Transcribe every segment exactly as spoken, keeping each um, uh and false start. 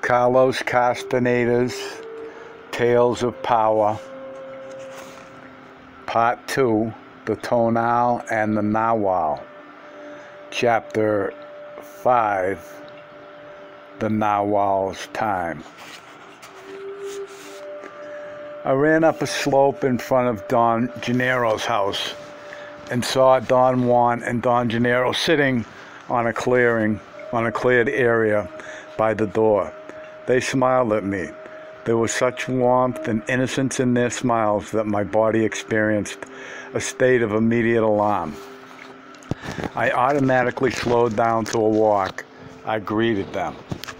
Carlos Castaneda's Tales of Power, Part two, The Tonal and the Narwhal, Chapter five, The Narwhal's Time. I ran up a slope in front of Don Gennaro's house and saw Don Juan and Don Gennaro sitting on a clearing, on a cleared area by the door. They smiled at me. There was such warmth and innocence in their smiles that my body experienced a state of immediate alarm. I automatically slowed down to a walk. I greeted them.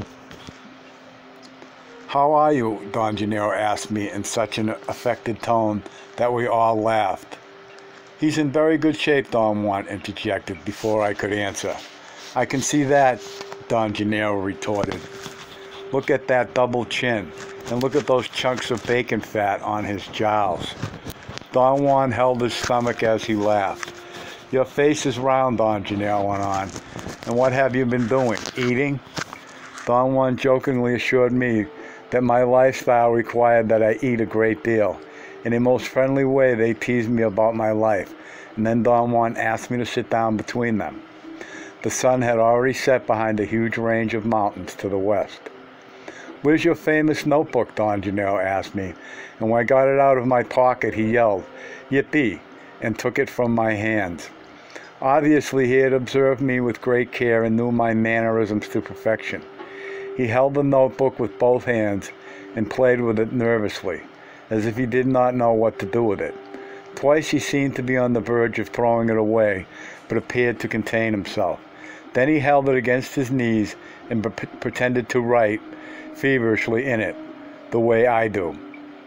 "How are you?" Don Gennaro asked me in such an affected tone that we all laughed. "He's in very good shape," Don Juan interjected before I could answer. "I can see that," Don Gennaro retorted. "Look at that double chin, and look at those chunks of bacon fat on his jowls." Don Juan held his stomach as he laughed. "Your face is round," Don Gennaro went on. "And what have you been doing? Eating?" Don Juan jokingly assured me that my lifestyle required that I eat a great deal. In a most friendly way, they teased me about my life, and then Don Juan asked me to sit down between them. The sun had already set behind a huge range of mountains to the west. "Where's your famous notebook?" Don Gennaro asked me, and when I got it out of my pocket, he yelled, "Yippee!" and took it from my hands. Obviously, he had observed me with great care and knew my mannerisms to perfection. He held the notebook with both hands and played with it nervously, as if he did not know what to do with it. Twice he seemed to be on the verge of throwing it away, but appeared to contain himself. Then he held it against his knees and pre- pretended to write feverishly in it, the way I do.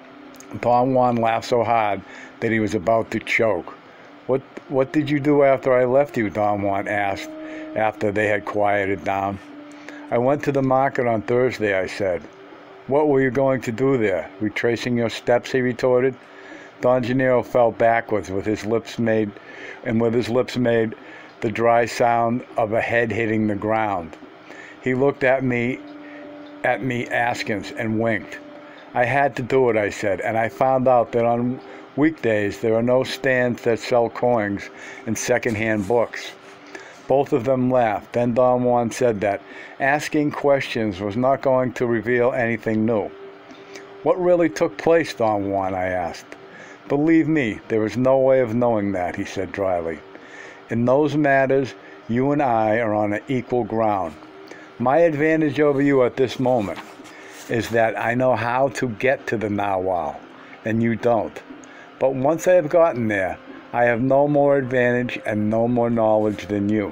Don Juan laughed so hard that he was about to choke. What what did you do after I left you?" Don Juan asked, after they had quieted down. "I went to the market on Thursday," I said. "What were you going to do there? Retracing your steps?" he retorted. Don Gennaro fell backwards with his lips made, and with his lips made the dry sound of a head hitting the ground. He looked at me at me askance and winked. "I had to do it," I said, "and I found out that on weekdays there are no stands that sell coins and second-hand books." Both of them laughed. Then Don Juan said that asking questions was not going to reveal anything new. "What really took place, Don Juan?" I asked. "Believe me, there is no way of knowing that," he said dryly. "In those matters, you and I are on an equal ground. My advantage over you at this moment is that I know how to get to the narwhal, and you don't. But once I have gotten there, I have no more advantage and no more knowledge than you."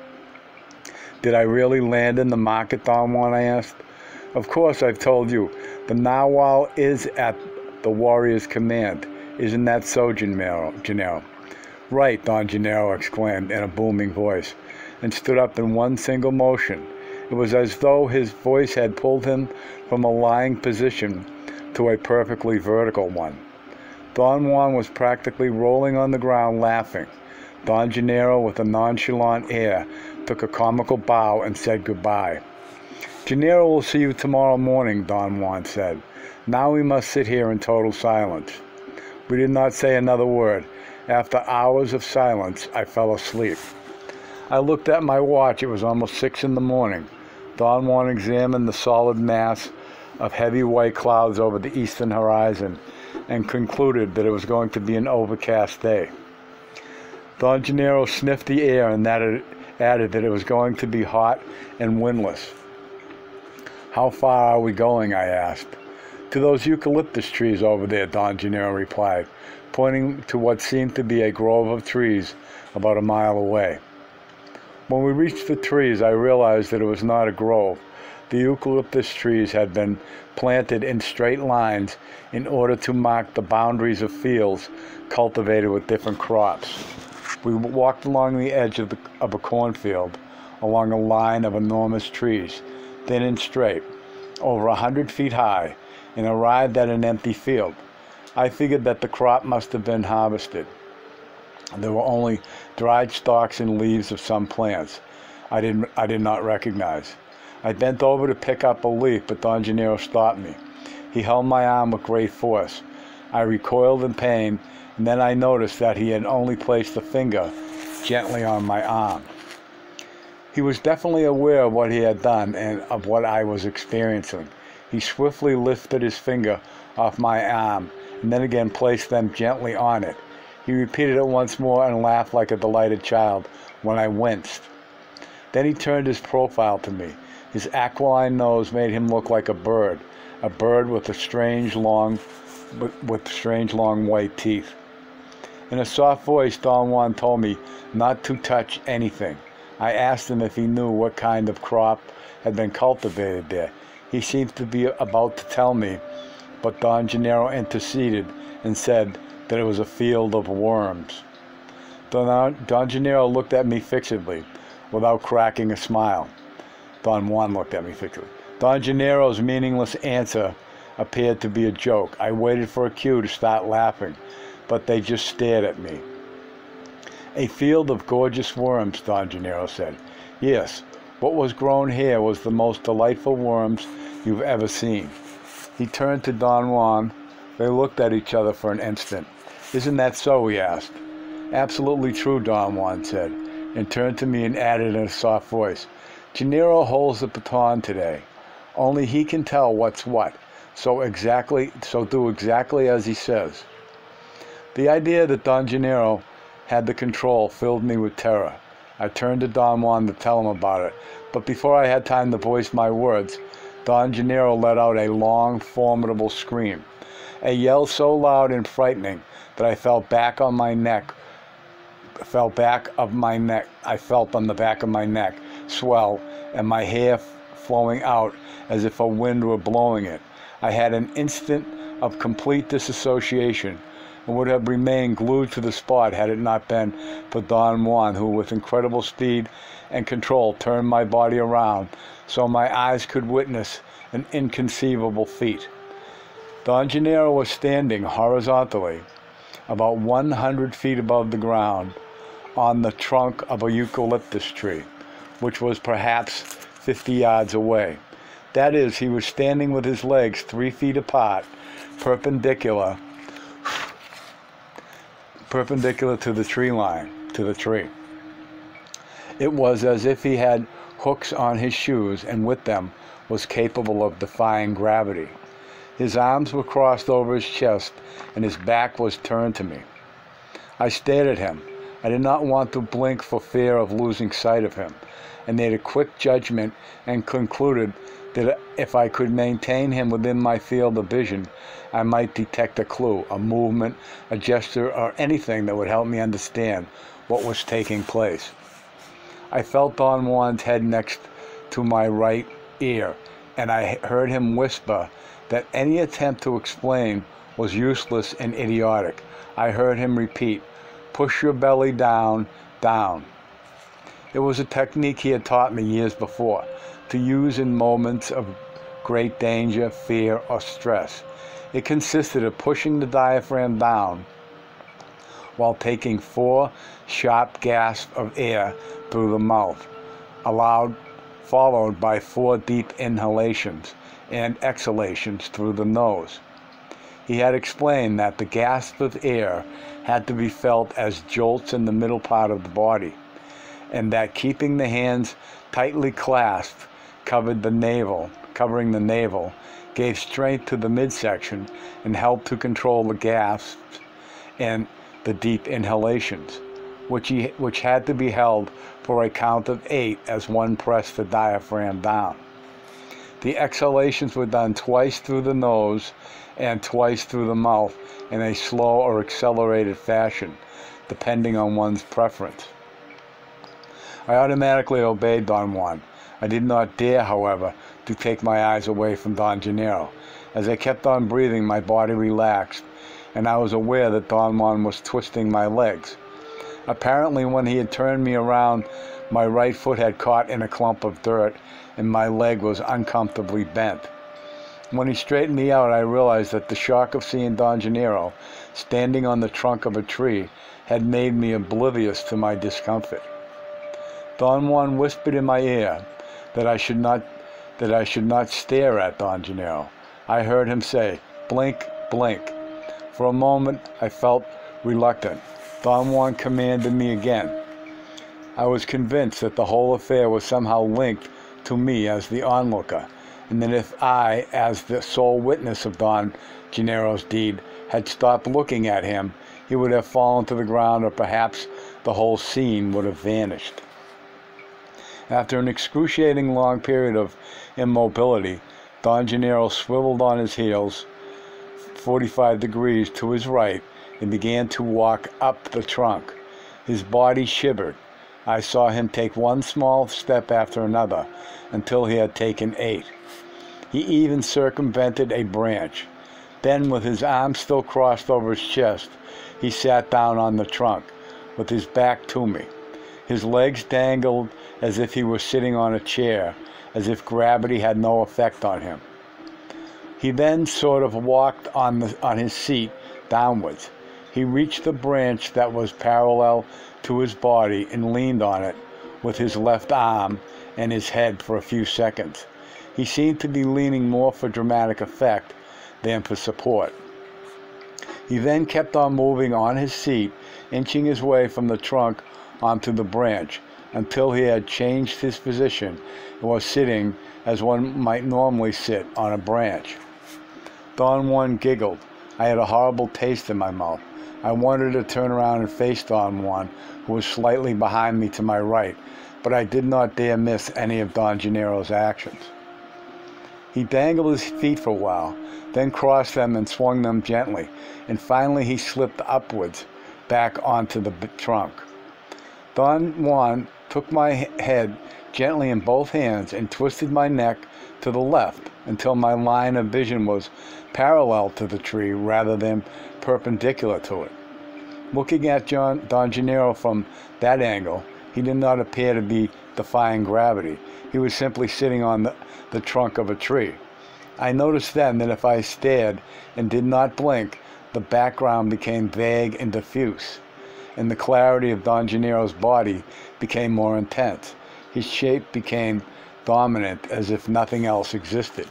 "Did I really land in the market, Don Juan?" I asked. "Of course, I've told you. The narwhal is at the warrior's command. Isn't that so, Gennaro?" Gennaro? "Right," Don Gennaro exclaimed in a booming voice, and stood up in one single motion. It was as though his voice had pulled him from a lying position to a perfectly vertical one. Don Juan was practically rolling on the ground laughing. Don Gennaro, with a nonchalant air, took a comical bow and said goodbye. "Gennaro will see you tomorrow morning," Don Juan said. "Now we must sit here in total silence." We did not say another word. After hours of silence, I fell asleep. I looked at my watch. It was almost six in the morning. Don Juan examined the solid mass of heavy white clouds over the eastern horizon and concluded that it was going to be an overcast day. Don Gennaro sniffed the air and added, added that it was going to be hot and windless. "How far are we going?" I asked. "To those eucalyptus trees over there," Don Gennaro replied, pointing to what seemed to be a grove of trees about a mile away. When we reached the trees, I realized that it was not a grove. The eucalyptus trees had been planted in straight lines in order to mark the boundaries of fields cultivated with different crops. We walked along the edge of, the, of a cornfield, along a line of enormous trees, thin and straight, over a hundred feet high, and arrived at an empty field. I figured that the crop must have been harvested. There were only dried stalks and leaves of some plants I did, I did not recognize. I bent over to pick up a leaf, but Don Gennaro stopped me. He held my arm with great force. I recoiled in pain, and then I noticed that he had only placed a finger gently on my arm. He was definitely aware of what he had done and of what I was experiencing. He swiftly lifted his finger off my arm, and then again placed them gently on it. He repeated it once more and laughed like a delighted child when I winced. Then he turned his profile to me. His aquiline nose made him look like a bird, a bird with a strange long, with, with strange long white teeth. In a soft voice, Don Juan told me not to touch anything. I asked him if he knew what kind of crop had been cultivated there. He seemed to be about to tell me, but Don Gennaro interceded and said that it was a field of worms. Don, Don Gennaro looked at me fixedly, without cracking a smile. Don Juan looked at me fixedly. Don Gennaro's meaningless answer appeared to be a joke. I waited for a cue to start laughing, but they just stared at me. A field of gorgeous worms, Don Gennaro said. Yes, what was grown here was the most delightful worms you've ever seen. He turned to Don Juan. They looked at each other for an instant. Isn't that so? He asked. Absolutely true, Don Juan said, and turned to me and added in a soft voice, Gennaro holds the baton today. Only he can tell what's what, so exactly, so do exactly as he says. The idea that Don Gennaro had the control filled me with terror. I turned to Don Juan to tell him about it, but before I had time to voice my words, Don Gennaro let out a long, formidable scream, a yell so loud and frightening that I fell back on my neck, fell back of my neck, I felt on the back of my neck swell, and my hair flowing out as if a wind were blowing it. I had an instant of complete disassociation and would have remained glued to the spot had it not been for Don Juan, who with incredible speed and control turned my body around so my eyes could witness an inconceivable feat. Don Gennaro was standing horizontally about one hundred feet above the ground on the trunk of a eucalyptus tree, which was perhaps fifty yards away. That is, he was standing with his legs three feet apart, perpendicular, perpendicular to the tree line, to the tree. It was as if he had hooks on his shoes and with them was capable of defying gravity. His arms were crossed over his chest and his back was turned to me. I stared at him. I did not want to blink for fear of losing sight of him. I made a quick judgment and concluded that if I could maintain him within my field of vision, I might detect a clue, a movement, a gesture, or anything that would help me understand what was taking place. I felt Don Juan's head next to my right ear, and I heard him whisper that any attempt to explain was useless and idiotic. I heard him repeat, "Push your belly down, down." It was a technique he had taught me years before, to use in moments of great danger, fear, or stress. It consisted of pushing the diaphragm down while taking four sharp gasps of air through the mouth, allowed, followed by four deep inhalations and exhalations through the nose. He had explained that the gasp of air had to be felt as jolts in the middle part of the body, and that keeping the hands tightly clasped covered the navel, covering the navel, gave strength to the midsection and helped to control the gasps and the deep inhalations, which, he, which had to be held for a count of eight as one pressed the diaphragm down. The exhalations were done twice through the nose and twice through the mouth in a slow or accelerated fashion, depending on one's preference. I automatically obeyed Don Juan. I did not dare, however, to take my eyes away from Don Gennaro. As I kept on breathing, my body relaxed, and I was aware that Don Juan was twisting my legs. Apparently, when he had turned me around, my right foot had caught in a clump of dirt, and my leg was uncomfortably bent. When he straightened me out, I realized that the shock of seeing Don Gennaro standing on the trunk of a tree had made me oblivious to my discomfort. Don Juan whispered in my ear that I should not that I should not stare at Don Gennaro. I heard him say, "Blink, blink." For a moment, I felt reluctant. Don Juan commanded me again. I was convinced that the whole affair was somehow linked to me as the onlooker, and that if I, as the sole witness of Don Gennaro's deed, had stopped looking at him, he would have fallen to the ground, or perhaps the whole scene would have vanished. After an excruciating long period of immobility, Don Gennaro swiveled on his heels forty-five degrees to his right and began to walk up the trunk. His body shivered. I saw him take one small step after another until he had taken eight. He even circumvented a branch. Then, with his arms still crossed over his chest, he sat down on the trunk, with his back to me. His legs dangled as if he were sitting on a chair, as if gravity had no effect on him. He then sort of walked on, the, on his seat downwards. He reached the branch that was parallel to his body and leaned on it with his left arm and his head for a few seconds. He seemed to be leaning more for dramatic effect than for support. He then kept on moving on his seat, inching his way from the trunk onto the branch, until he had changed his position and was sitting as one might normally sit on a branch. Don Juan giggled. I had a horrible taste in my mouth. I wanted to turn around and face Don Juan, who was slightly behind me to my right, but I did not dare miss any of Don Gennaro's actions. He dangled his feet for a while, then crossed them and swung them gently, and finally he slipped upwards back onto the trunk. Don Juan took my head gently in both hands and twisted my neck to the left until my line of vision was parallel to the tree rather than perpendicular to it. Looking at John, Don Gennaro from that angle, he did not appear to be defying gravity. He was simply sitting on the, the trunk of a tree. I noticed then that if I stared and did not blink, the background became vague and diffuse, and the clarity of Don Gennaro's body became more intense. His shape became dominant, as if nothing else existed.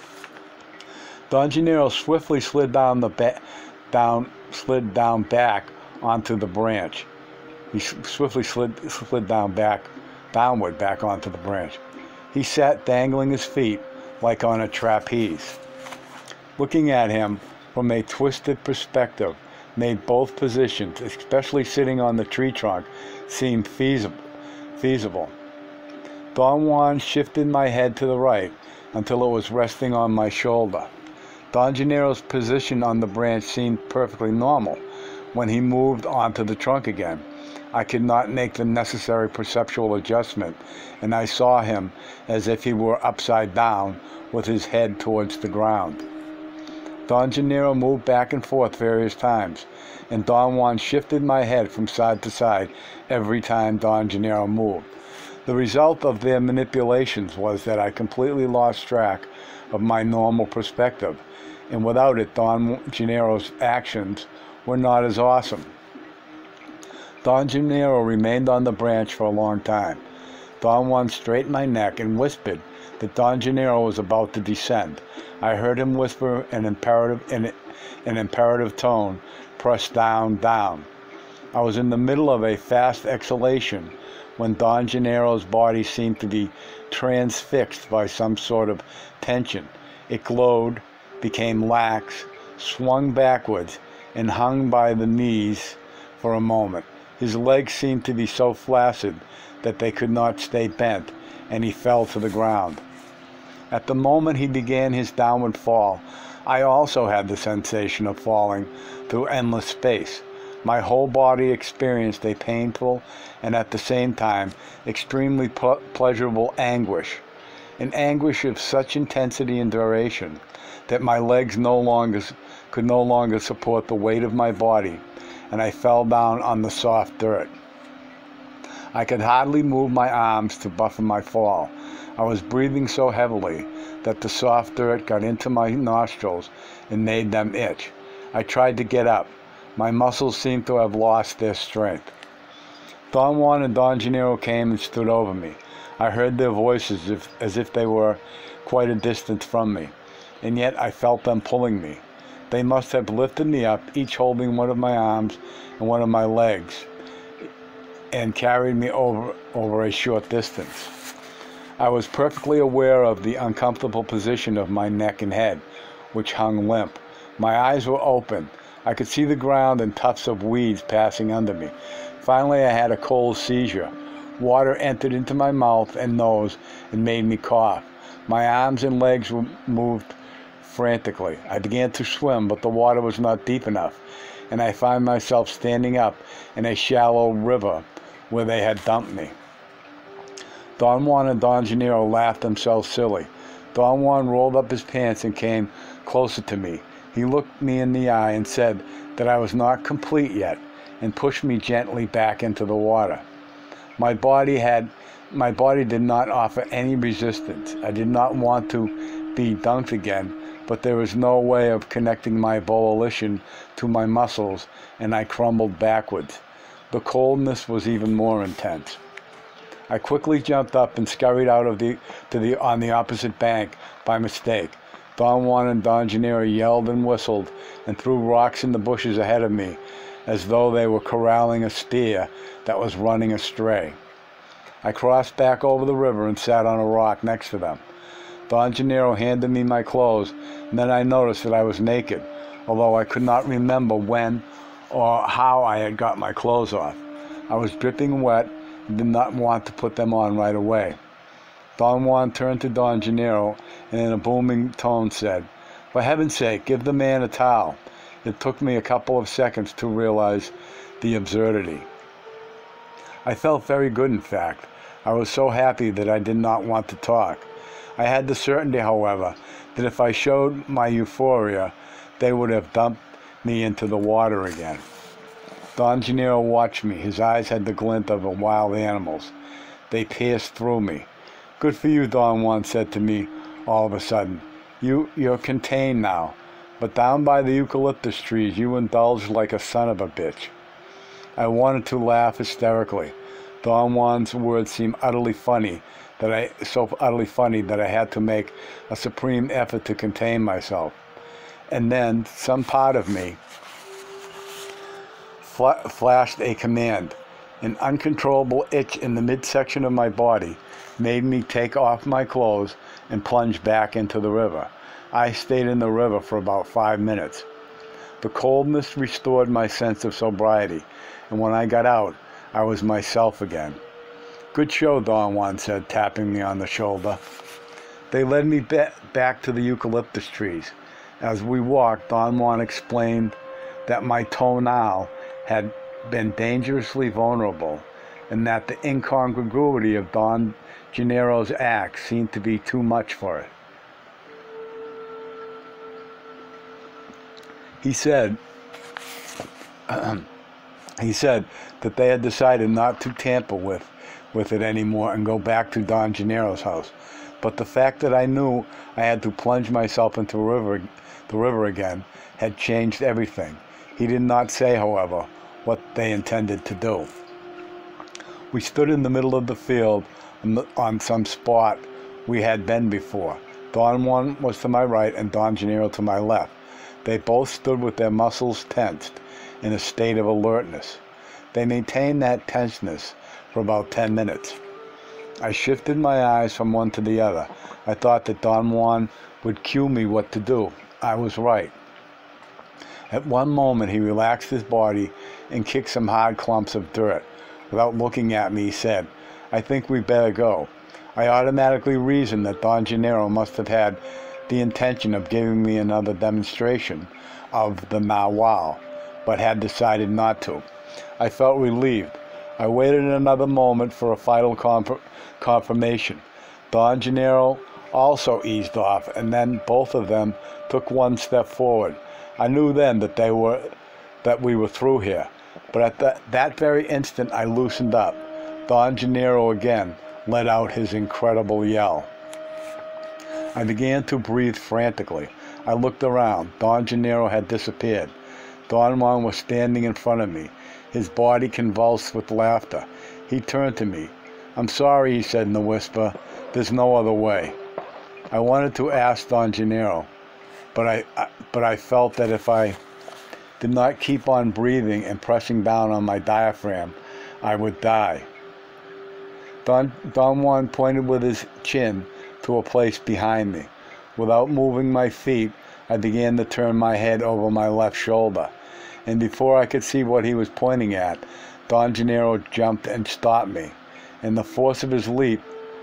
Don Gennaro swiftly slid down the ba- down slid down back onto the branch. He swiftly slid slid down back downward back onto the branch. He sat dangling his feet like on a trapeze. Looking at him from a twisted perspective made both positions, especially sitting on the tree trunk, seem feasible. feasible. Don Juan shifted my head to the right until it was resting on my shoulder. Don Gennaro's position on the branch seemed perfectly normal. When he moved onto the trunk again, I could not make the necessary perceptual adjustment, and I saw him as if he were upside down with his head towards the ground. Don Gennaro moved back and forth various times, and Don Juan shifted my head from side to side every time Don Gennaro moved. The result of their manipulations was that I completely lost track of my normal perspective, and without it, Don Gennaro's actions were not as awesome. Don Gennaro remained on the branch for a long time. Don Juan straightened my neck and whispered that Don Gennaro was about to descend. I heard him whisper an imperative in an imperative tone, "Press down, down." I was in the middle of a fast exhalation when Don Gennaro's body seemed to be transfixed by some sort of tension. It glowed, became lax, swung backwards, and hung by the knees for a moment. His legs seemed to be so flaccid that they could not stay bent, and he fell to the ground. At the moment he began his downward fall, I also had the sensation of falling through endless space. My whole body experienced a painful and at the same time extremely ple- pleasurable anguish, an anguish of such intensity and duration that my legs no longer could no longer support the weight of my body, and I fell down on the soft dirt. I could hardly move my arms to buffer my fall. I was breathing so heavily that the soft dirt got into my nostrils and made them itch. I tried to get up. My muscles seemed to have lost their strength. Don Juan and Don Gennaro came and stood over me. I heard their voices as if, as if they were quite a distance from me, and yet I felt them pulling me. They must have lifted me up, each holding one of my arms and one of my legs, and carried me over, over a short distance. I was perfectly aware of the uncomfortable position of my neck and head, which hung limp. My eyes were open. I could see the ground and tufts of weeds passing under me. Finally, I had a cold seizure. Water entered into my mouth and nose and made me cough. My arms and legs were moved frantically. I began to swim, but the water was not deep enough, and I found myself standing up in a shallow river where they had dumped me. Don Juan and Don Gennaro laughed themselves silly. Don Juan rolled up his pants and came closer to me. He looked me in the eye and said that I was not complete yet, and pushed me gently back into the water. My body had, my body did not offer any resistance. I did not want to be dunked again, but there was no way of connecting my volition to my muscles, and I crumbled backwards. The coldness was even more intense. I quickly jumped up and scurried out of the to the on the opposite bank by mistake. Don Juan and Don Gennaro yelled and whistled and threw rocks in the bushes ahead of me, as though they were corralling a steer that was running astray. I crossed back over the river and sat on a rock next to them. Don Gennaro handed me my clothes, and then I noticed that I was naked, although I could not remember when or how I had got my clothes off. I was dripping wet and did not want to put them on right away. Don Juan turned to Don Gennaro and in a booming tone said, "For heaven's sake, give the man a towel." It took me a couple of seconds to realize the absurdity. I felt very good, in fact. I was so happy that I did not want to talk. I had the certainty, however, that if I showed my euphoria, they would have dumped me into the water again. Don Gennaro watched me. His eyes had the glint of a wild animal's. They pierced through me. "Good for you," Don Juan said to me all of a sudden. You, you're contained now. But down by the eucalyptus trees, you indulged like a son of a bitch." I wanted to laugh hysterically. Don Juan's words seemed utterly funny, that I so utterly funny that I had to make a supreme effort to contain myself. And then some part of me fl- flashed a command. An uncontrollable itch in the midsection of my body made me take off my clothes and plunge back into the river. I stayed in the river for about five minutes. The coldness restored my sense of sobriety, and when I got out, I was myself again. "Good show," Don Juan said, tapping me on the shoulder. They led me ba- back to the eucalyptus trees. As we walked, Don Juan explained that my tonal had been dangerously vulnerable, and that the incongruity of Don Gennaro's act seemed to be too much for it. He said, he said that they had decided not to tamper with, with it anymore and go back to Don Gennaro's house. But the fact that I knew I had to plunge myself into the river, the river again had changed everything. He did not say, however, what they intended to do. We stood in the middle of the field on some spot we had been before. Don Juan was to my right and Don Gennaro to my left. They both stood with their muscles tensed, in a state of alertness. They maintained that tenseness for about ten minutes. I shifted my eyes from one to the other. I thought that Don Juan would cue me what to do. I was right. At one moment he relaxed his body and kicked some hard clumps of dirt. Without looking at me, he said, "I think we better go." I automatically reasoned that Don Gennaro must have had the intention of giving me another demonstration of the Nawal, but had decided not to. I felt relieved. I waited another moment for a final conf- confirmation. Don Gennaro also eased off, and then both of them took one step forward. I knew then that they were, that we were through here, but at that, that very instant I loosened up. Don Gennaro again let out his incredible yell. I began to breathe frantically. I looked around. Don Gennaro had disappeared. Don Juan was standing in front of me, his body convulsed with laughter. He turned to me. "I'm sorry," he said in a whisper. "There's no other way." I wanted to ask Don Gennaro, but I, I but I felt that if I did not keep on breathing and pressing down on my diaphragm, I would die. Don, Don Juan pointed with his chin to a place behind me. Without moving my feet, I began to turn my head over my left shoulder, and before I could see what he was pointing at, Don Gennaro jumped and stopped me, and the force of his leap,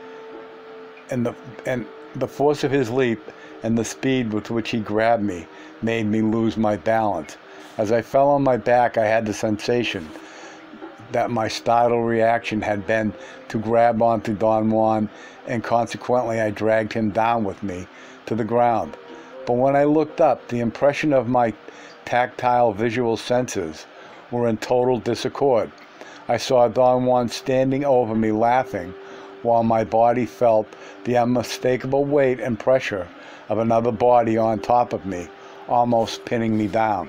and the and the force of his leap, and the speed with which he grabbed me, made me lose my balance. As I fell on my back, I had the sensation that my startled reaction had been to grab onto Don Juan, and consequently I dragged him down with me to the ground. But when I looked up, the impression of my tactile visual senses were in total disaccord. I saw Don Juan standing over me laughing, while my body felt the unmistakable weight and pressure of another body on top of me, almost pinning me down.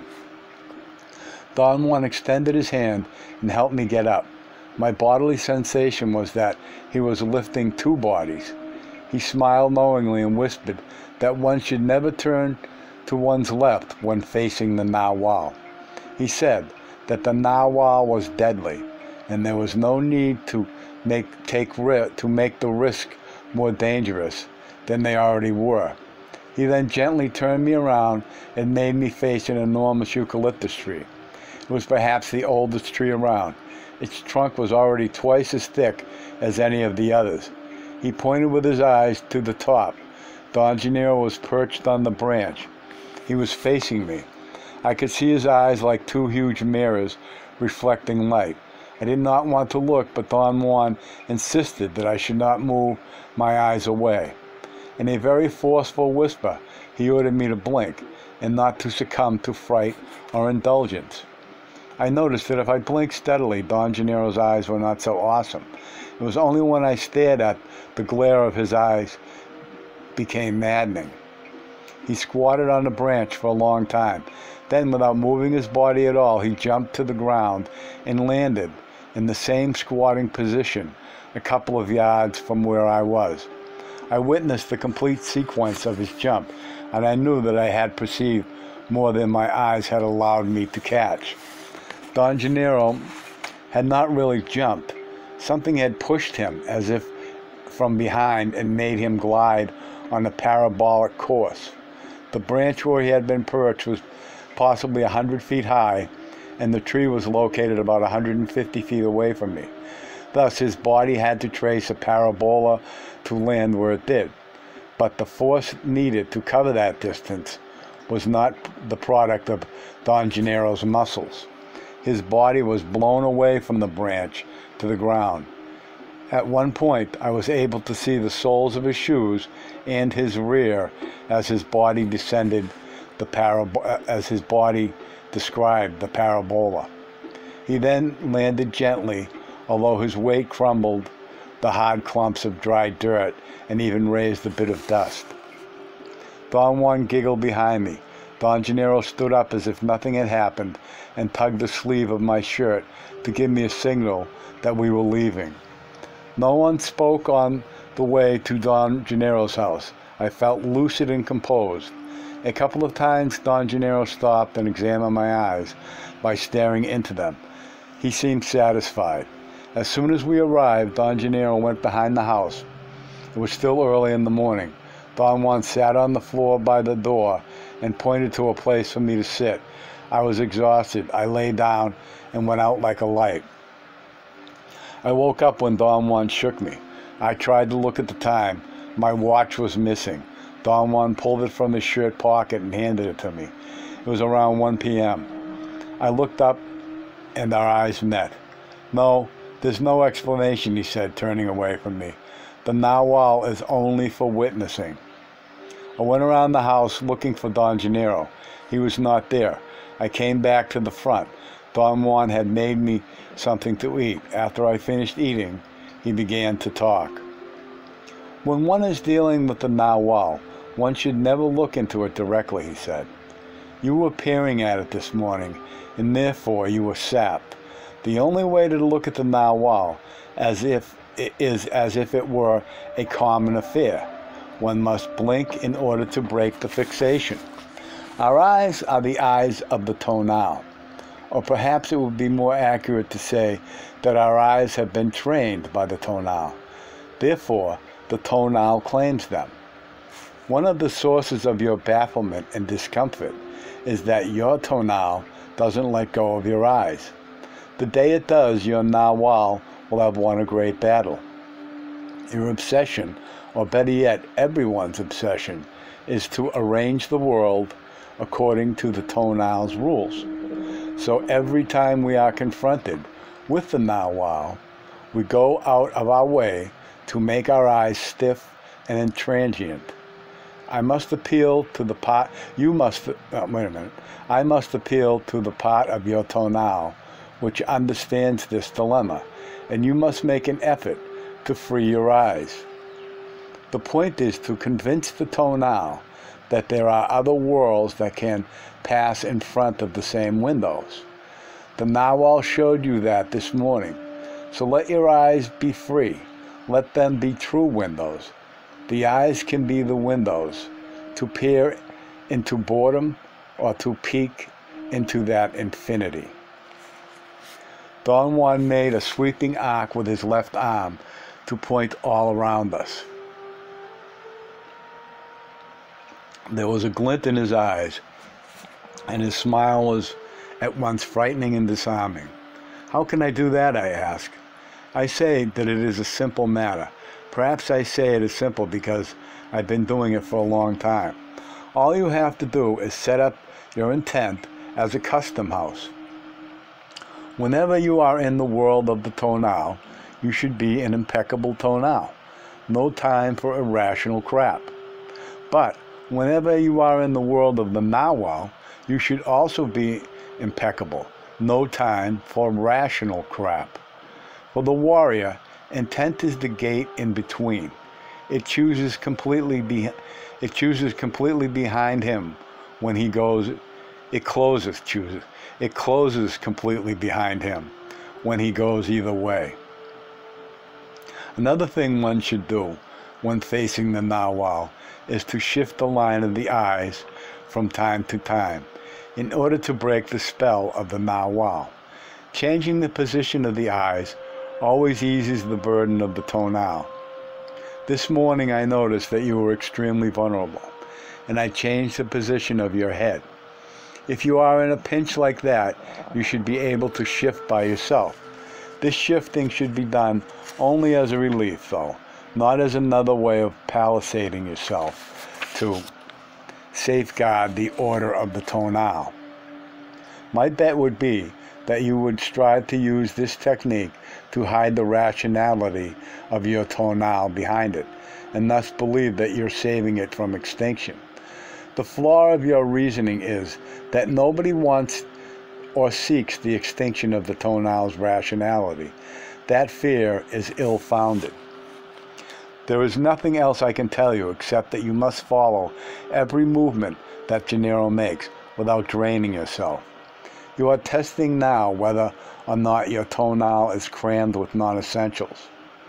Don Juan extended his hand and helped me get up. My bodily sensation was that he was lifting two bodies. He smiled knowingly and whispered that one should never turn to one's left when facing the narwhal. He said that the narwhal was deadly, and there was no need to make take to make the risk more dangerous than they already were. He then gently turned me around and made me face an enormous eucalyptus tree. It was perhaps the oldest tree around. Its trunk was already twice as thick as any of the others. He pointed with his eyes to the top. Don Gennaro was perched on the branch. He was facing me. I could see his eyes like two huge mirrors reflecting light. I did not want to look, but Don Juan insisted that I should not move my eyes away. In a very forceful whisper, he ordered me to blink and not to succumb to fright or indulgence. I noticed that if I blinked steadily, Don Gennaro's eyes were not so awesome. It was only when I stared at the glare of his eyes became maddening. He squatted on the branch for a long time. Then, without moving his body at all, he jumped to the ground and landed in the same squatting position a couple of yards from where I was. I witnessed the complete sequence of his jump, and I knew that I had perceived more than my eyes had allowed me to catch. Don Gennaro had not really jumped. Something had pushed him as if from behind and made him glide on a parabolic course. The branch where he had been perched was possibly a hundred feet high, and the tree was located about one hundred fifty feet away from me. Thus, his body had to trace a parabola to land where it did. But the force needed to cover that distance was not the product of Don Gennaro's muscles. His body was blown away from the branch to the ground. At one point, I was able to see the soles of his shoes and his rear as his body descended the parab- as his body described the parabola. He then landed gently, although his weight crumbled the hard clumps of dry dirt and even raised a bit of dust. Don Juan giggled behind me. Don Gennaro stood up as if nothing had happened and tugged the sleeve of my shirt to give me a signal that we were leaving. No one spoke on the way to Don Gennaro's house. I felt lucid and composed. A couple of times Don Gennaro stopped and examined my eyes by staring into them. He seemed satisfied. As soon as we arrived, Don Gennaro went behind the house. It was still early in the morning. Don Juan sat on the floor by the door and pointed to a place for me to sit. I was exhausted. I lay down and went out like a light. I woke up when Don Juan shook me. I tried to look at the time. My watch was missing. Don Juan pulled it from his shirt pocket and handed it to me. It was around one p m I looked up and our eyes met. "No, there's no explanation," he said, turning away from me. "The narwhal is only for witnessing." I went around the house looking for Don Gennaro. He was not there. I came back to the front. Don Juan had made me something to eat. After I finished eating, he began to talk. "When one is dealing with the narwhal, one should never look into it directly," he said. "You were peering at it this morning, and therefore you were sapped. The only way to look at the narwhal as if is as if it were a common affair. One must blink in order to break the fixation. Our eyes are the eyes of the tonal, or perhaps it would be more accurate to say that our eyes have been trained by the tonal. Therefore, the tonal claims them. One of the sources of your bafflement and discomfort is that your tonal doesn't let go of your eyes. The day it does, your Nawal will have won a great battle. Your obsession, or better yet, everyone's obsession, is to arrange the world according to the tonal's rules. So every time we are confronted with the Nawal, we go out of our way to make our eyes stiff and intransient. I must appeal to the part, you must, uh, wait a minute, I must appeal to the part of your tonal which understands this dilemma, and you must make an effort to free your eyes. The point is to convince the tonal that there are other worlds that can pass in front of the same windows. The Nawal showed you that this morning, so let your eyes be free. Let them be true windows. The eyes can be the windows to peer into boredom or to peek into that infinity. Don Juan made a sweeping arc with his left arm to point all around us. There was a glint in his eyes, and his smile was at once frightening and disarming. How can I do that, I asked. I say that it is a simple matter. Perhaps I say it is simple because I've been doing it for a long time. All you have to do is set up your intent as a custom house. Whenever you are in the world of the tonal, you should be an impeccable tonal. No time for irrational crap. But whenever you are in the world of the Nawal, you should also be impeccable. No time for rational crap. For the warrior, intent is the gate in between. It chooses completely be, it chooses completely behind him when he goes. It closes, chooses. It closes completely behind him when he goes either way. Another thing one should do when facing the Nawal is to shift the line of the eyes from time to time in order to break the spell of the Nawal. Changing the position of the eyes always eases the burden of the tonal. This morning I noticed that you were extremely vulnerable, and I changed the position of your head. If you are in a pinch like that, you should be able to shift by yourself. This shifting should be done only as a relief, though, not as another way of palisading yourself to safeguard the order of the tonal. My bet would be that you would strive to use this technique to hide the rationality of your tonal behind it, and thus believe that you're saving it from extinction. The flaw of your reasoning is that nobody wants or seeks the extinction of the tonal's rationality. That fear is ill-founded. There is nothing else I can tell you except that you must follow every movement that Gennaro makes without draining yourself. You are testing now whether or not your tonal is crammed with non-essentials.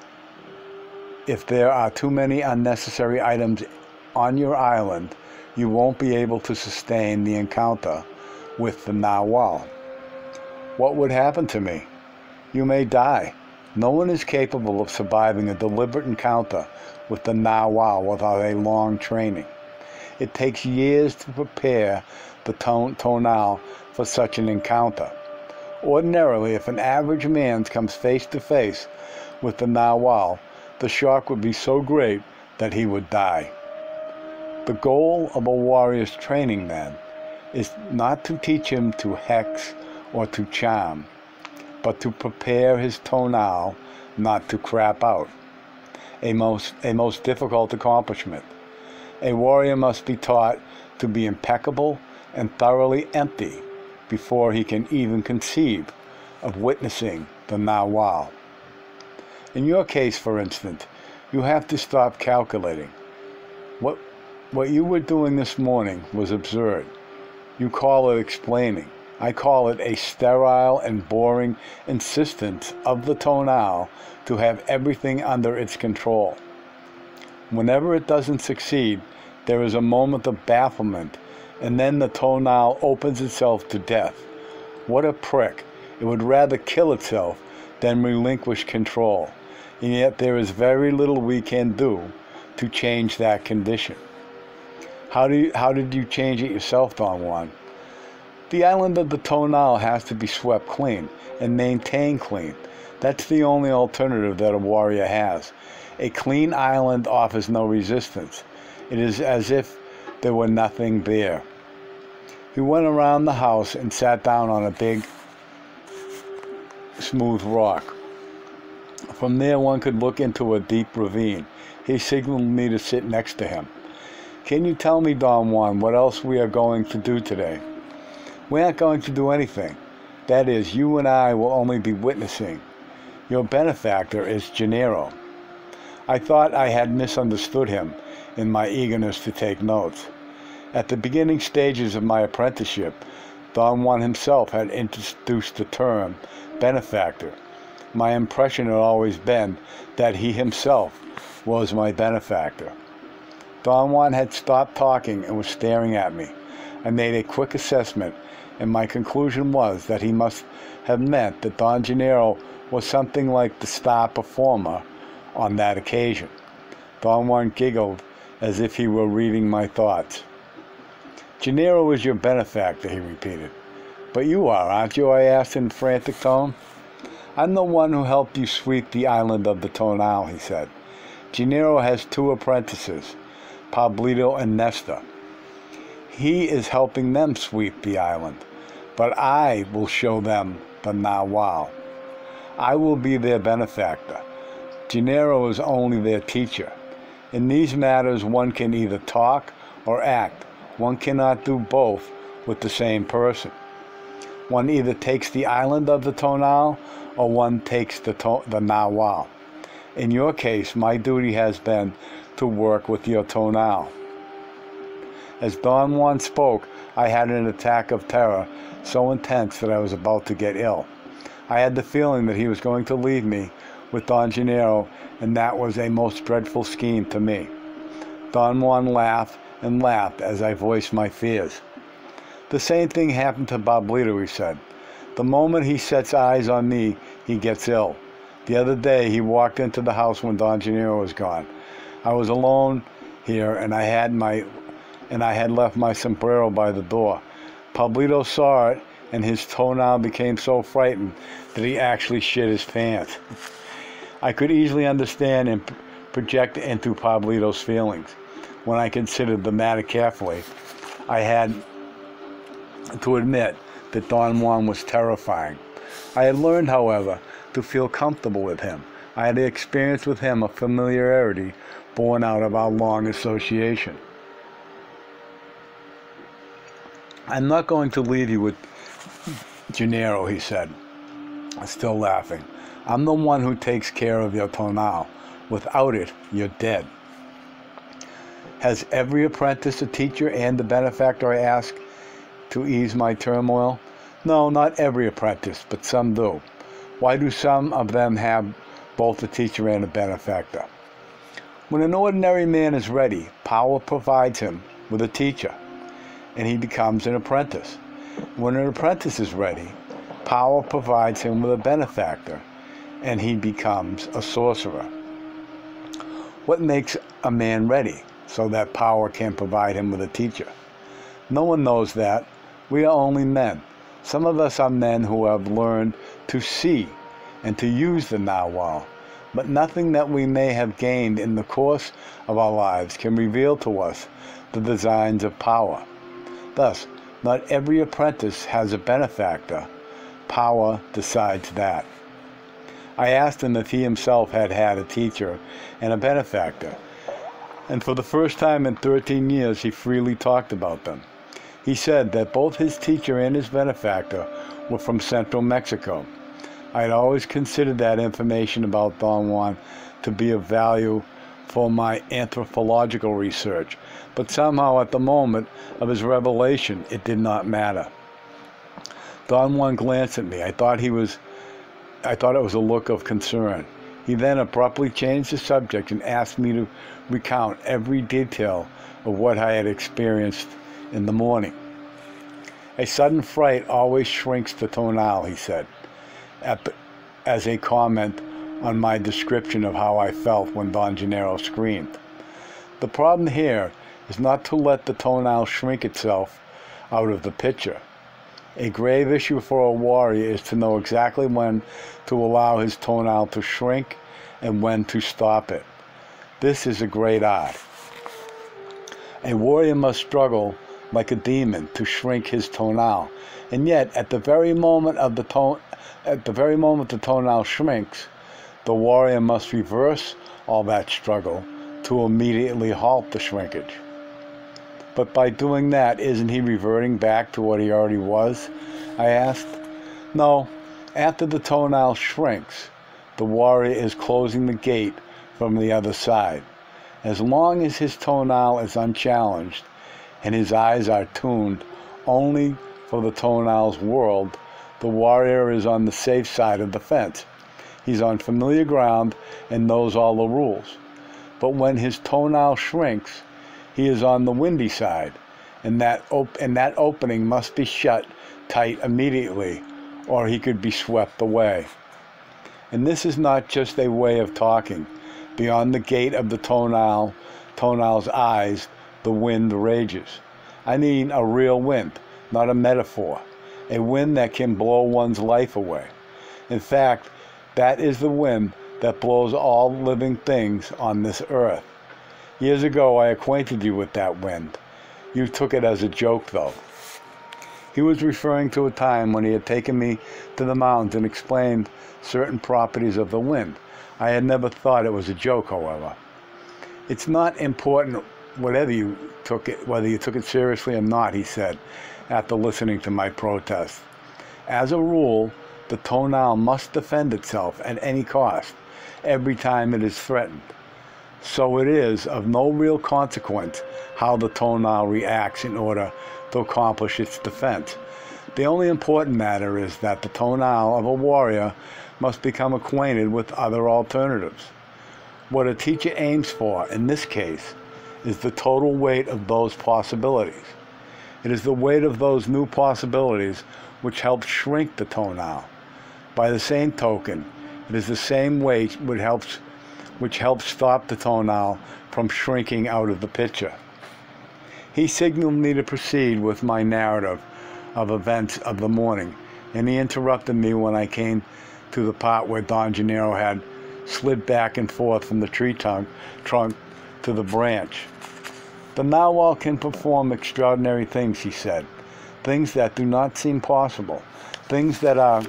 If there are too many unnecessary items on your island, you won't be able to sustain the encounter with the Nawal. What would happen to me? You may die. No one is capable of surviving a deliberate encounter with the Nawal without a long training. It takes years to prepare the ton tonal for such an encounter. Ordinarily, if an average man comes face to face with the Nawal, the shock would be so great that he would die. The goal of a warrior's training, then, is not to teach him to hex or to charm, but to prepare his tonal not to crap out. A most, a most difficult accomplishment. A warrior must be taught to be impeccable and thoroughly empty before he can even conceive of witnessing the Nawal. In your case, for instance, you have to stop calculating. What What you were doing this morning was absurd. You call it explaining. I call it a sterile and boring insistence of the tonal to have everything under its control. Whenever it doesn't succeed, there is a moment of bafflement, and then the tonal opens itself to death. What a prick! It would rather kill itself than relinquish control, and yet there is very little we can do to change that condition. How do you, how did you change it yourself, Don Juan? The island of the tonal has to be swept clean and maintained clean. That's the only alternative that a warrior has. A clean island offers no resistance. It is as if there were nothing there. He went around the house and sat down on a big, smooth rock. From there one could look into a deep ravine. He signaled me to sit next to him. Can you tell me, Don Juan, what else we are going to do today? We aren't going to do anything. That is, you and I will only be witnessing. Your benefactor is Gennaro. I thought I had misunderstood him in my eagerness to take notes. At the beginning stages of my apprenticeship, Don Juan himself had introduced the term benefactor. My impression had always been that he himself was my benefactor. Don Juan had stopped talking and was staring at me. I made a quick assessment, and my conclusion was that he must have meant that Don Gennaro was something like the star performer on that occasion. Don Juan giggled as if he were reading my thoughts. Gennaro is your benefactor, he repeated. But you are, aren't you? I asked in frantic tone. I'm the one who helped you sweep the island of the tonal, he said. Gennaro has two apprentices, Pablito and Nestor. He is helping them sweep the island, but I will show them the Nahual. I will be their benefactor. Gennaro is only their teacher. In these matters, one can either talk or act. One cannot do both with the same person. One either takes the island of the tonal or one takes the, to the Nahual. In your case, my duty has been to work with your tonal. As Don Juan spoke, I had an attack of terror so intense that I was about to get ill. I had the feeling that he was going to leave me with Don Gennaro, and that was a most dreadful scheme to me. Don Juan laughed and laughed as I voiced my fears. The same thing happened to Pablito, he said. The moment he sets eyes on me, he gets ill. The other day, he walked into the house when Don Gennaro was gone. I was alone here, and I had my, and I had left my sombrero by the door. Pablito saw it, and his tonal became so frightened that he actually shit his pants. I could easily understand and project into Pablito's feelings. When I considered the matter carefully, I had to admit that Don Juan was terrifying. I had learned, however, to feel comfortable with him. I had experienced with him a familiarity born out of our long association. I'm not going to leave you with Gennaro, he said, still laughing. I'm the one who takes care of your tonal. Without it, you're dead. Has every apprentice a teacher and a benefactor, I asked, to ease my turmoil? No, not every apprentice, but some do. Why do some of them have both a teacher and a benefactor? When an ordinary man is ready, power provides him with a teacher, and he becomes an apprentice. When an apprentice is ready, power provides him with a benefactor, and he becomes a sorcerer. What makes a man ready so that power can provide him with a teacher? No one knows that. We are only men. Some of us are men who have learned to see and to use the Nahual, but nothing that we may have gained in the course of our lives can reveal to us the designs of power. Thus, not every apprentice has a benefactor. Power decides that. I asked him if he himself had had a teacher and a benefactor, and for the first time in thirteen years he freely talked about them. He said that both his teacher and his benefactor were from central Mexico. I had always considered that information about Don Juan to be of value for my anthropological research, but somehow at the moment of his revelation it did not matter. Don Juan glanced at me. I thought he was, I thought it was a look of concern. He then abruptly changed the subject and asked me to recount every detail of what I had experienced in the morning. A sudden fright always shrinks the tonal, he said, at the, as a comment on my description of how I felt when Don Gennaro screamed. The problem here is not to let the tonal shrink itself out of the picture. A grave issue for a warrior is to know exactly when to allow his tonal to shrink and when to stop it. This is a great art. A warrior must struggle like a demon to shrink his tonal, and yet at the very moment of the tone, at the very moment the tonal shrinks, the warrior must reverse all that struggle to immediately halt the shrinkage. But by doing that, isn't he reverting back to what he already was? I asked. No, after the tonal shrinks, the warrior is closing the gate from the other side. As long as his tonal is unchallenged and his eyes are tuned only for the tonal's world, the warrior is on the safe side of the fence. He's on familiar ground and knows all the rules. But when his tonal shrinks, he is on the windy side, and that, op- and that opening must be shut tight immediately, or he could be swept away. And this is not just a way of talking. Beyond the gate of the tonal, tonal's eyes, the wind rages. I mean a real wind, not a metaphor. A wind that can blow one's life away. In fact, that is the wind that blows all living things on this earth. Years ago, I acquainted you with that wind. You took it as a joke, though. He was referring to a time when he had taken me to the mountains and explained certain properties of the wind. I had never thought it was a joke, however. It's not important whatever you took it, whether you took it seriously or not, he said, after listening to my protest. As a rule, the tonal must defend itself at any cost, every time it is threatened. So it is of no real consequence how the tonal reacts in order to accomplish its defense. The only important matter is that the tonal of a warrior must become acquainted with other alternatives. What a teacher aims for, in this case, is the total weight of those possibilities. It is the weight of those new possibilities which helps shrink the tonal. By the same token, it is the same weight which helps, which helps stop the tonal from shrinking out of the picture. He signaled me to proceed with my narrative of events of the morning, and he interrupted me when I came to the part where Don Gennaro had slid back and forth from the tree trunk, trunk to the branch. The narwhal can perform extraordinary things, he said, things that do not seem possible, things that are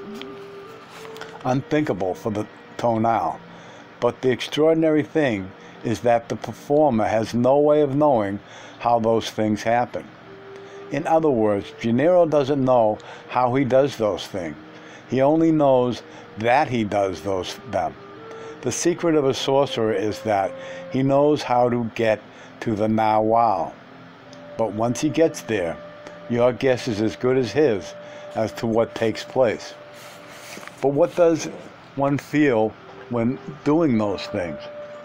unthinkable for the tonal. But the extraordinary thing is that the performer has no way of knowing how those things happen. In other words, Gennaro doesn't know how he does those things. He only knows that he does those them. The secret of a sorcerer is that he knows how to get to the narwhal. But once he gets there, your guess is as good as his as to what takes place. But what does one feel when doing those things?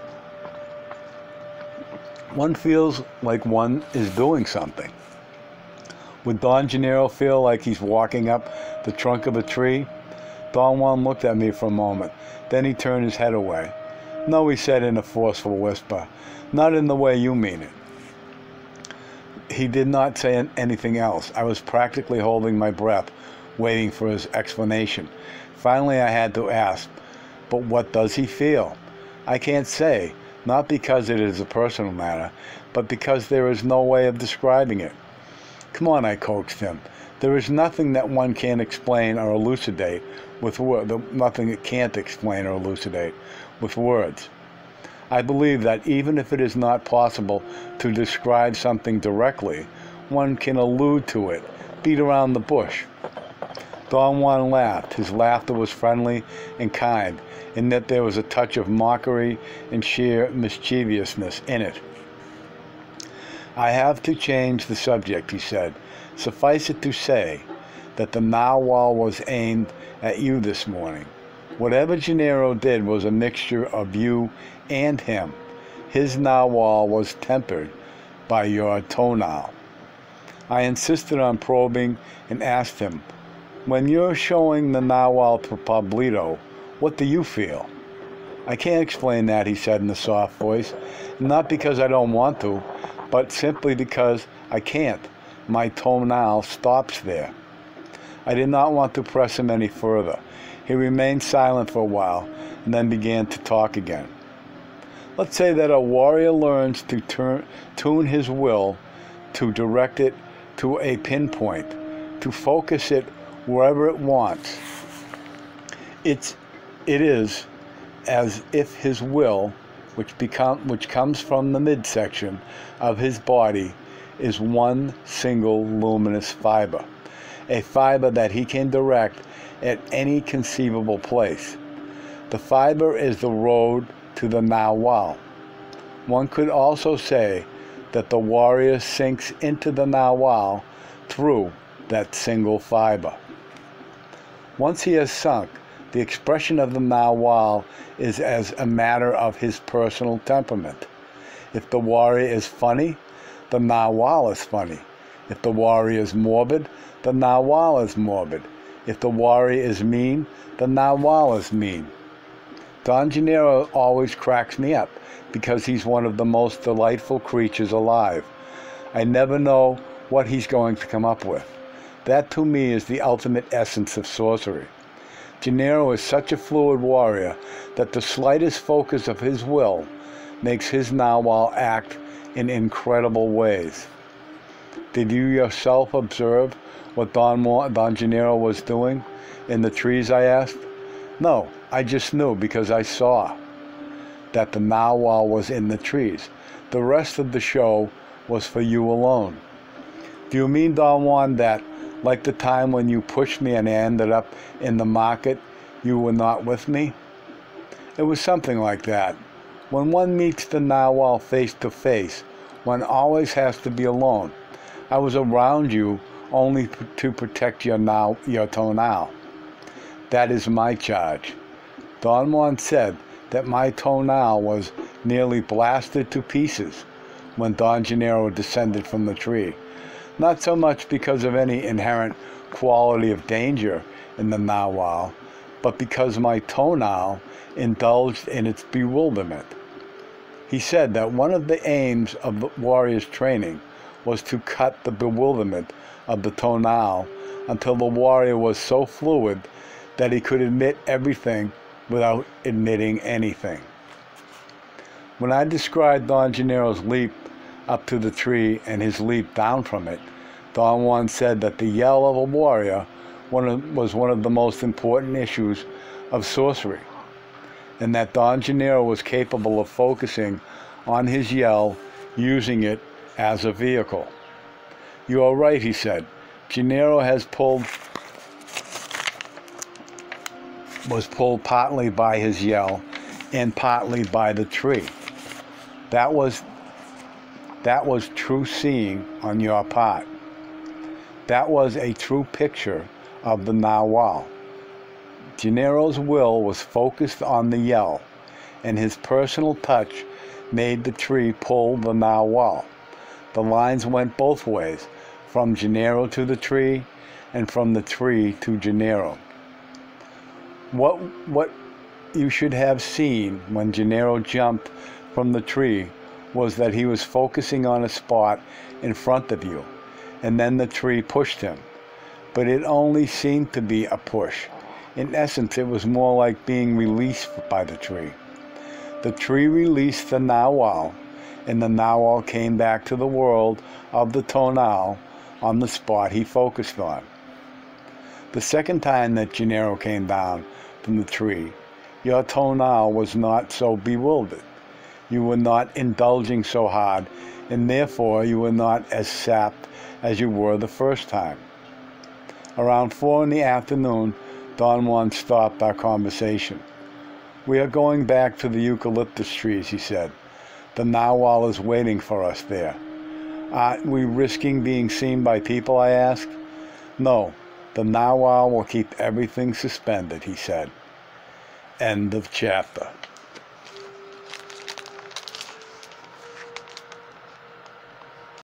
One feels like one is doing something. Would Don Gennaro feel like he's walking up the trunk of a tree? Don Juan looked at me for a moment. Then he turned his head away. No, he said in a forceful whisper, not in the way you mean it. He did not say anything else. I was practically holding my breath, waiting for his explanation. Finally, I had to ask, but what does he feel? I can't say, not because it is a personal matter, but because there is no way of describing it. Come on, I coaxed him. There is nothing that one can't explain or elucidate with words, nothing it can't explain or elucidate with words. I believe that even if it is not possible to describe something directly, one can allude to it, beat around the bush. Don Juan laughed. His laughter was friendly and kind, in that there was a touch of mockery and sheer mischievousness in it. I have to change the subject, he said. Suffice it to say that the narwhal was aimed at you this morning. Whatever Gennaro did was a mixture of you and him. His narwhal was tempered by your tonal. I insisted on probing and asked him, when you're showing the narwhal to Pablito, what do you feel? I can't explain that, he said in a soft voice. Not because I don't want to, but simply because I can't. My tonal stops there. I did not want to press him any further. He remained silent for a while and then began to talk again. Let's say that a warrior learns to turn, tune his will, to direct it to a pinpoint, to focus it wherever it wants. It's, it is as if his will, which, become, which comes from the midsection of his body, is one single luminous fiber, a fiber that he can direct at any conceivable place. The fiber is the road to the narwhal. One could also say that the warrior sinks into the narwhal through that single fiber. Once he has sunk, the expression of the narwhal is as a matter of his personal temperament. If the warrior is funny, the narwhal is funny. If the warrior is morbid, the narwhal is morbid. If the warrior is mean, the narwhal is mean. Don Gennaro always cracks me up because he's one of the most delightful creatures alive. I never know what he's going to come up with. That to me is the ultimate essence of sorcery. Gennaro is such a fluid warrior that the slightest focus of his will makes his narwhal act in incredible ways. Did you yourself observe what Don, Don Gennaro was doing in the trees, I asked? No, I just knew because I saw that the narwhal was in the trees. The rest of the show was for you alone. Do you mean, Don Juan, that like the time when you pushed me and I ended up in the market, you were not with me? It was something like that. When one meets the narwhal face to face, one always has to be alone. I was around you only p- to protect your, now, your tonal. That is my charge. Don Juan said that my tonal was nearly blasted to pieces when Don Gennaro descended from the tree. Not so much because of any inherent quality of danger in the narwhal, but because my tonal indulged in its bewilderment. He said that one of the aims of the warrior's training was to cut the bewilderment of the tonal until the warrior was so fluid that he could admit everything without admitting anything. When I described Don Gennaro's leap up to the tree and his leap down from it, Don Juan said that the yell of a warrior was one of the most important issues of sorcery, and that Don Gennaro was capable of focusing on his yell, using it as a vehicle. You are right, he said. Gennaro has pulled was pulled partly by his yell and partly by the tree. That was that was true seeing on your part. That was a true picture of the narwhal. Gennaro's will was focused on the yell, and his personal touch made the tree pull the narwhal. The lines went both ways, from Gennaro to the tree, and from the tree to Gennaro. What, what you should have seen when Gennaro jumped from the tree was that he was focusing on a spot in front of you, and then the tree pushed him. But it only seemed to be a push. In essence, it was more like being released by the tree. The tree released the narwhal, and the narwhal came back to the world of the tonal on the spot he focused on. The second time that Gennaro came down from the tree, your tonal was not so bewildered. You were not indulging so hard, and therefore you were not as sapped as you were the first time. Around four in the afternoon, Don Juan stopped our conversation. We are going back to the eucalyptus trees, he said. The narwhal is waiting for us there. Aren't we risking being seen by people, I asked. No, The narwhal will keep everything suspended, he said. End of chapter.